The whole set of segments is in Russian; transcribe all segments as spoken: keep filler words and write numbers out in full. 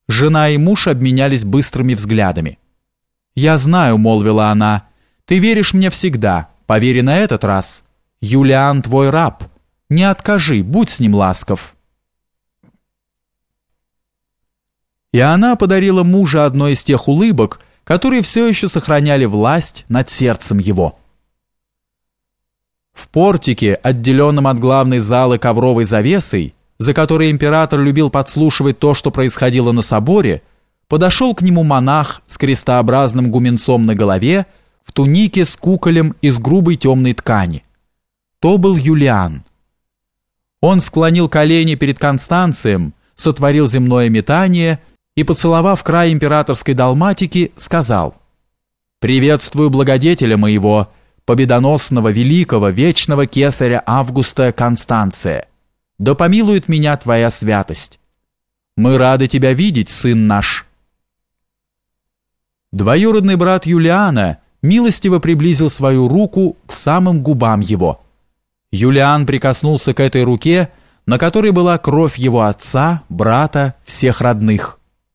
Жена и муж обменялись быстрыми взглядами. «Я знаю», — молвила она, — «ты веришь мне всегда, поверь и на этот раз. Юлиан твой раб. Не откажи, будь с ним ласков». И она подарила мужу одной из тех улыбок, которые все еще сохраняли власть над сердцем его. В портике, отделенном от главной залы ковровой завесой, за которой император любил подслушивать то, что происходило на соборе, подошел к нему монах с крестообразным гуменцом на голове, в тунике с куколем из грубой темной ткани. То был Юлиан. Он склонил колени перед Констанцием, сотворил земное метание и, поцеловав край императорской далматики, сказал: «Приветствую благодетеля моего, победоносного, великого, вечного кесаря Августа Констанция. Да помилует меня твоя святость. Мы рады тебя видеть, сын наш». Двоюродный брат Юлиана милостиво приблизил свою руку к самым губам его. Юлиан прикоснулся к этой руке, на которой была кровь его отца, брата, всех родных.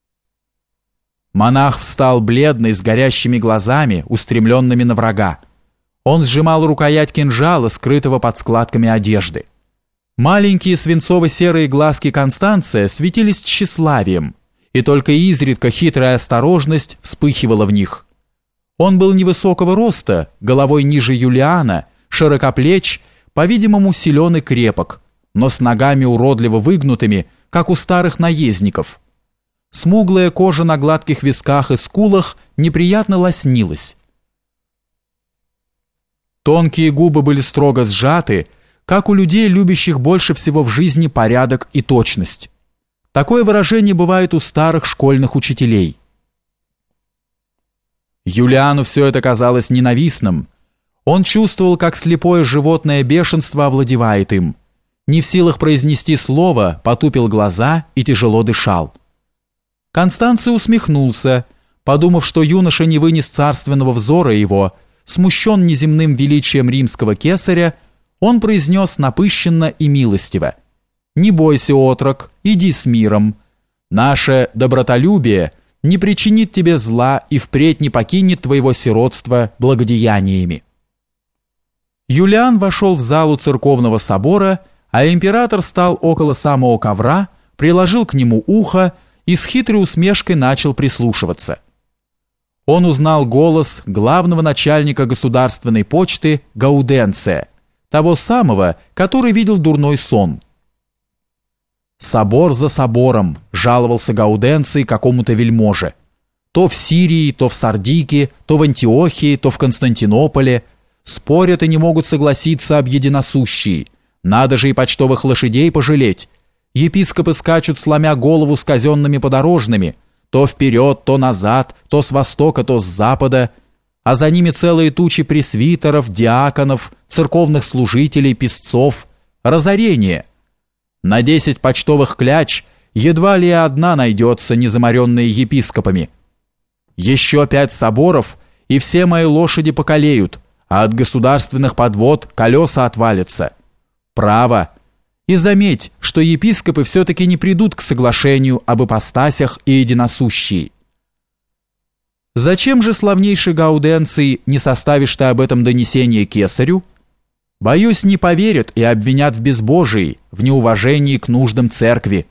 Монах встал бледный, с горящими глазами, устремленными на врага. Он сжимал рукоять кинжала, скрытого под складками одежды. Маленькие свинцово-серые глазки Констанция светились тщеславием, и только изредка хитрая осторожность вспыхивала в них. Он был невысокого роста, головой ниже Юлиана, широкоплеч, по-видимому, силен и крепок, но с ногами уродливо выгнутыми, как у старых наездников. Смуглая кожа на гладких висках и скулах неприятно лоснилась. Тонкие губы были строго сжаты, как у людей, любящих больше всего в жизни порядок и точность. Такое выражение бывает у старых школьных учителей. Юлиану все это казалось ненавистным. Он чувствовал, как слепое животное бешенство овладевает им. Не в силах произнести слово, потупил глаза и тяжело дышал. Констанций усмехнулся, подумав, что юноша не вынес царственного взора его, смущен неземным величием римского кесаря. Он произнес напыщенно и милостиво: «Не бойся, отрок, иди с миром. Наше добротолюбие не причинит тебе зла и впредь не покинет твоего сиротства благодеяниями». Юлиан вошел в залу церковного собора, а император стал около самого ковра, приложил к нему ухо и с хитрой усмешкой начал прислушиваться. Он узнал голос главного начальника государственной почты Гауденция, того самого, который видел дурной сон. «Собор за собором», — жаловался Гауденций какому-то вельможе. «То в Сирии, то в Сардике, то в Антиохии, то в Константинополе. Спорят и не могут согласиться об единосущии. Надо же и почтовых лошадей пожалеть. Епископы скачут, сломя голову с казенными подорожными, то вперед, то назад, то с востока, то с запада, а за ними целые тучи пресвитеров, диаконов, церковных служителей, песцов. Разорение. На десять почтовых кляч едва ли и одна найдется, не замаренная епископами. Еще пять соборов, и все мои лошади покалеют, а от государственных подвод колеса отвалятся. Право. И заметь, что епископы все-таки не придут к соглашению об ипостасях и единосущии. Зачем же, славнейший Гауденций, не составишь ты об этом донесение кесарю? Боюсь, не поверят и обвинят в безбожии, в неуважении к нуждам церкви.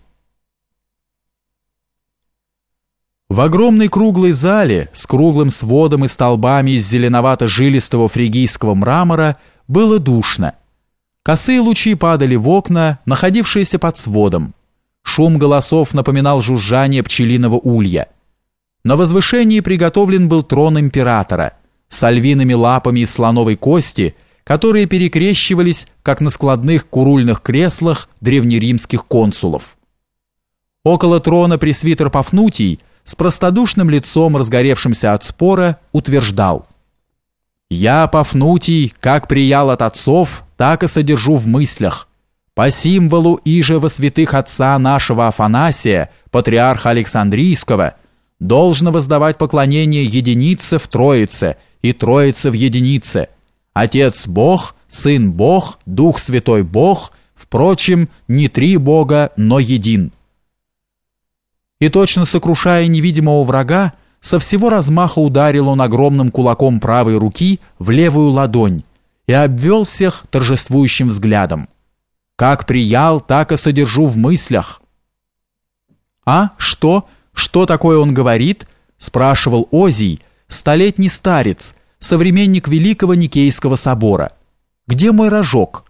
В огромной круглой зале с круглым сводом и столбами из зеленовато-жилистого фригийского мрамора было душно. Косые лучи падали в окна, находившиеся под сводом. Шум голосов напоминал жужжание пчелиного улья. На возвышении приготовлен был трон императора с львиными лапами из слоновой кости, которые перекрещивались, как на складных курульных креслах древнеримских консулов. Около трона пресвитер Пафнутий с простодушным лицом, разгоревшимся от спора, утверждал: «Я, Пафнутий, как приял от отцов, так и содержу в мыслях. По символу иже во святых отца нашего Афанасия, патриарха Александрийского, должно воздавать поклонение единице в Троице и Троице в единице. Отец Бог, Сын Бог, Дух Святой Бог, впрочем, не три Бога, но един». И точно сокрушая невидимого врага, со всего размаха ударил он огромным кулаком правой руки в левую ладонь и обвел всех торжествующим взглядом. «Как приял, так и содержу в мыслях». «А, что? Что такое он говорит?» — спрашивал Озий, столетний старец, современник Великого Никейского собора. «Где мой рожок?